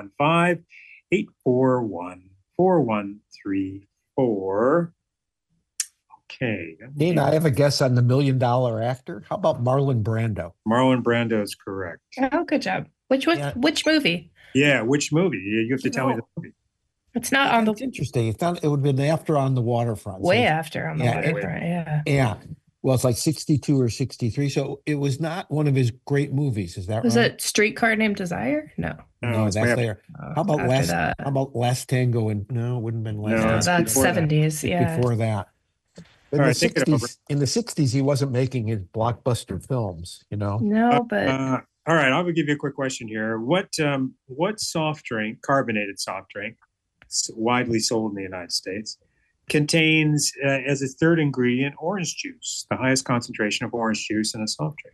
415-841-4134. Okay. Dana, I have a guess on the $1 million actor. How about Marlon Brando? Marlon Brando is correct. Oh, good job. Which movie? Yeah, which movie? You have to tell me the movie. It's not on the. It's interesting. It would have been after On the Waterfront. Way after On the Waterfront. Yeah. Yeah. Well, it's like 62 or 63. So it was not one of his great movies. Is that right? Was it Streetcar Named Desire? No. No, that's there. How about Last Tango? No, it wouldn't have been Last Tango. That's 70s. Yeah. Before that. In the 60s, he wasn't making his blockbuster films, No, but. All right, I will give you a quick question here. What soft drink, carbonated soft drink, widely sold in the United States, contains as its third ingredient orange juice, the highest concentration of orange juice in a soft drink?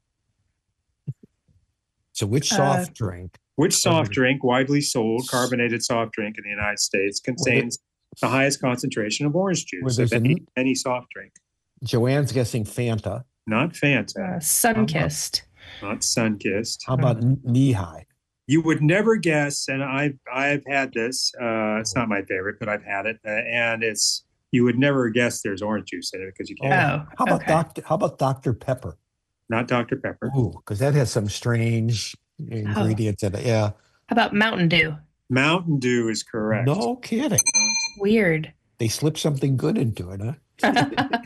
So which soft drink? Which soft drink, widely sold, carbonated soft drink in the United States, contains the highest concentration of orange juice of any soft drink? Joanne's guessing Fanta. Not Fanta. Sunkist. Not Sunkist. How about Knee High? You would never guess, and I've had this. It's not my favorite, but I've had it, and you would never guess there's orange juice in it because you can't. How about Dr. Pepper? Not Dr. Pepper. Ooh, because that has some strange ingredients in it. Yeah. How about Mountain Dew? Mountain Dew is correct. No kidding. Weird. They slipped something good into it, huh?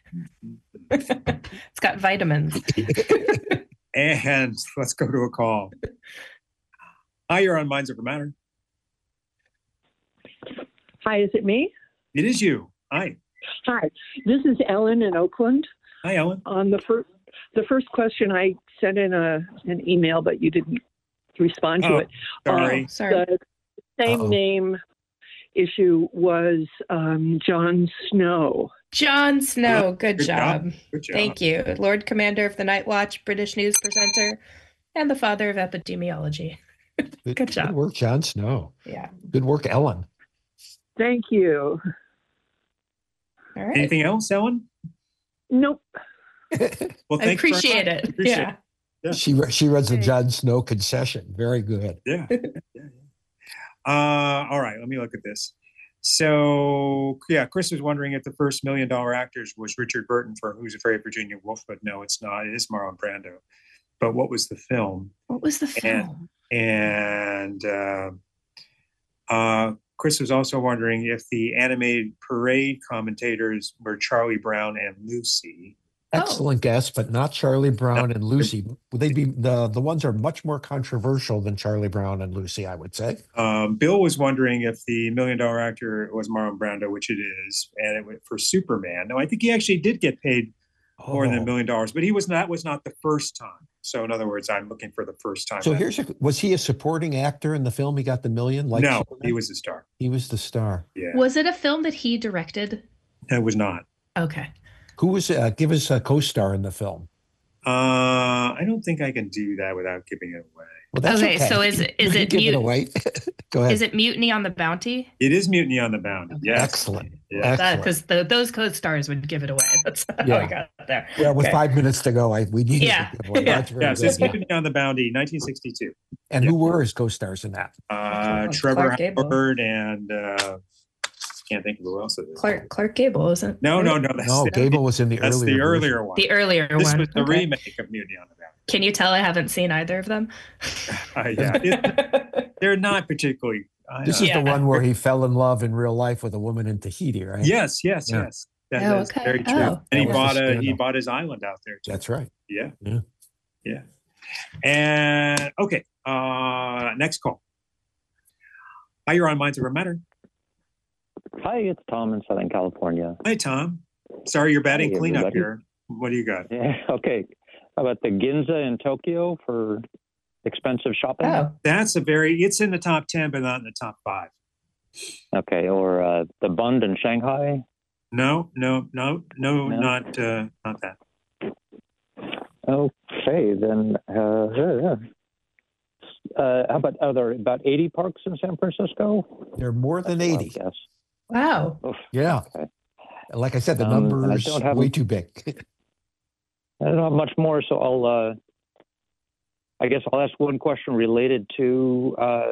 It's got vitamins. And let's go to a call. Hi, you're on Minds Over Matter. Hi, is it me? It is you. Hi. Hi, this is Ellen in Oakland. Hi, Ellen. On the first question, I sent in an email, but you didn't respond to it. Sorry. Sorry. The same name issue was Jon Snow. Jon Snow. Good job. Good job. Thank you. Lord Commander of the Night Watch, British news presenter, and the father of epidemiology. Good job. Good work, Jon Snow. Yeah. Good work, Ellen. Thank you. All right. Anything else, Ellen? Nope. Well, I appreciate it. Yeah. She reads the Jon Snow concession. Very good. Yeah. All right. Let me look at this. So, yeah, Chris was wondering if the first $1 million actors was Richard Burton for Who's Afraid of Virginia Woolf, but no, it's not. It is Marlon Brando. But what was the film? What was the film? And Chris was also wondering if the animated parade commentators were Charlie Brown and Lucy. Excellent guess, but not Charlie Brown and Lucy. They'd be the ones are much more controversial than Charlie Brown and Lucy, I would say. Bill was wondering if the $1 million actor was Marlon Brando, which it is, and it went for Superman. No, I think he actually did get paid more than $1 million, but that was not the first time. So in other words, I'm looking for the first time. So was he a supporting actor in the film? He got the $1 million? Like no, Superman? He was the star. He was the star. Yeah. Was it a film that he directed? It was not. Okay. Who was, give us a co-star in the film. I don't think I can do that without giving it away. Well, that's okay. So is it give it away? Go ahead. Is it Mutiny on the Bounty? It is Mutiny on the Bounty. Okay. Yes. Excellent. Yeah. Because those co-stars would give it away. That's how I got there. Yeah, with 5 minutes to go, we needed to give away. Yes, it's Mutiny on the Bounty, 1962. And who were his co-stars in that? Trevor Howard and can't think of who else it is. Clark Gable, isn't it? No. Gable was in the that's earlier. The earlier one. The earlier one. This was the remake of Mutiny on the Bounty. Can you tell I haven't seen either of them? They're not particularly. This is the one where he fell in love in real life with a woman in Tahiti, right? Yes. That's very true. Oh. And he bought his island out there too. That's right. Yeah. And okay, next call. Hi, you're on Minds Over Matter. Hi, it's Tom in Southern California. Hi, Tom. Sorry, you're batting cleanup here. What do you got? Yeah, okay. How about the Ginza in Tokyo for expensive shopping? Oh. It's in the top 10, but not in the top 5. Okay, or the Bund in Shanghai? No, not that. Okay, then how about are there about 80 parks in San Francisco? There are more than 80. Yes. Wow. Yeah. Okay. Like I said, the numbers way too big. I don't have much more, so I guess I'll ask one question related to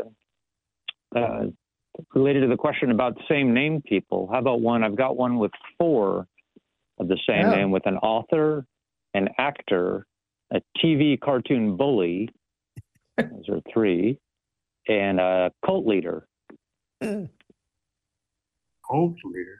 the question about same name people. How about one? I've got one with 4 of the same name, with an author, an actor, a TV cartoon bully. Those are 3, and a cult leader. Cult leader.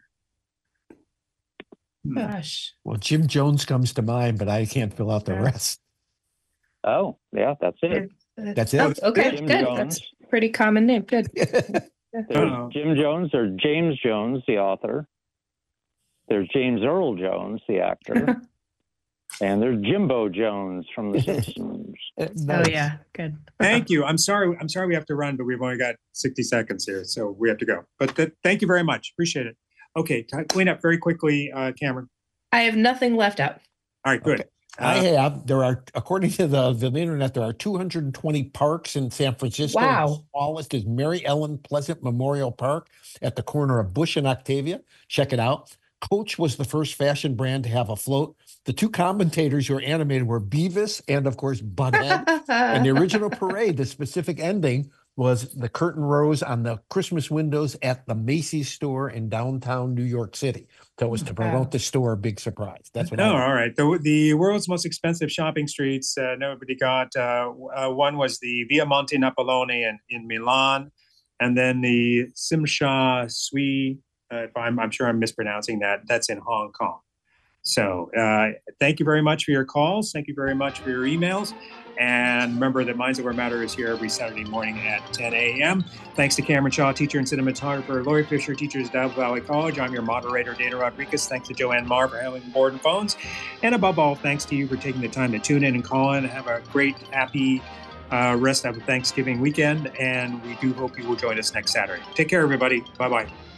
Gosh. Well, Jim Jones comes to mind, but I can't fill out the rest. Oh, yeah, that's it. That's it. Okay, Jim good. Jones. That's a pretty common name. Good. There's Jim Jones or James Jones, the author. There's James Earl Jones, the actor. And there's Jimbo Jones from The Simpsons. Oh, yeah. Good. Thank you. I'm sorry we have to run, but we've only got 60 seconds here, so we have to go. But thank you very much. Appreciate it. Okay, clean up very quickly, Cameron. I have nothing left out. All right, good. Okay. According to the internet, there are 220 parks in San Francisco. Wow. The smallest is Mary Ellen Pleasant Memorial Park at the corner of Bush and Octavia. Check it out. Coach was the first fashion brand to have a float. The 2 commentators who were animated were Beavis and, of course, Butthead. And the original parade, the specific ending, was the curtain rose on the Christmas windows at the Macy's store in downtown New York City. So it was to promote the store. Big surprise. That's what. All right. The world's most expensive shopping streets. Nobody got. One was the Via Monte Napoleone in Milan, and then the Simsha Sui. I'm sure I'm mispronouncing that. That's in Hong Kong. So thank you very much for your calls. Thank you very much for your emails. And remember that Minds Over Matter is here every Saturday morning at 10 a.m. Thanks to Cameron Shaw, teacher and cinematographer, Lori Fisher, teachers at Apple Valley College. I'm your moderator, Dana Rodriguez. Thanks to Joanne Marr for handling the board and phones. And above all, thanks to you for taking the time to tune in and call in. Have a great, happy rest of the Thanksgiving weekend. And we do hope you will join us next Saturday. Take care, everybody. Bye-bye.